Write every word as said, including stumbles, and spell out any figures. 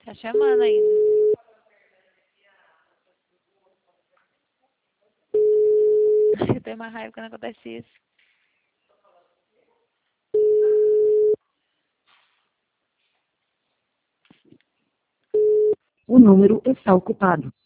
Tá chamando ainda. Eu tenho mais raiva quando acontece isso. O número está ocupado.